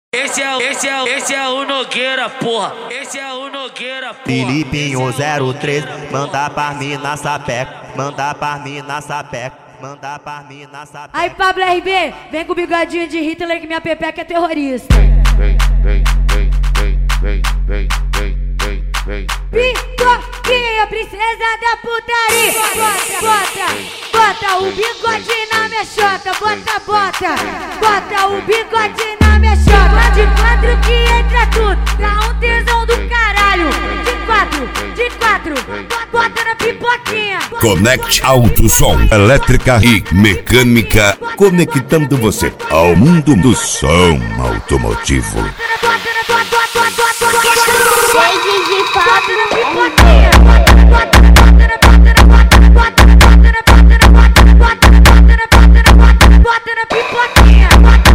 Esse é o Nogueira, porra. Esse é o Nogueira, porra. Filipinho 03, manda pra mim na sapeca, manda pra mim na sapeca, manda pra mim na sapeca. Aí, Pablo RB, vem com o bigodinho de Hitler que minha pepeca é terrorista. Pipoquinha, princesa da putaria. Bota o bigode na minha chota. Bota o bigode na minha chota. De quatro que entra tudo, dá um tesão do caralho. De quatro, bota na pipoquinha. Connect Auto Som, elétrica e mecânica, conectando você ao mundo do som automotivo. Cheio de papo na pipoquinha. Bota na pipoquinha.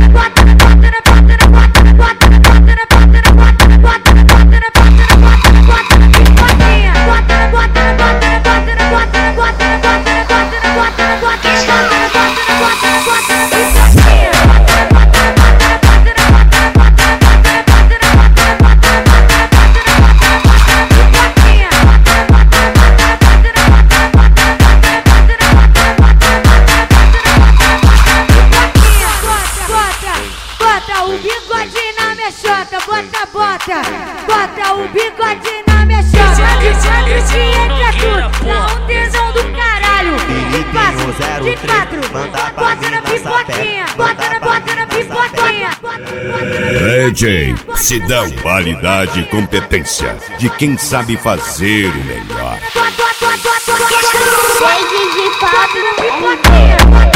Bota o bigode na minha chota. Esse entra tudo, dá um tesão do caralho. De quatro, bota na pipoquinha. Bota na pipoquinha. DJ Sidão, qualidade e competência de quem sabe fazer o melhor. Cheio de papo na pipoquinha.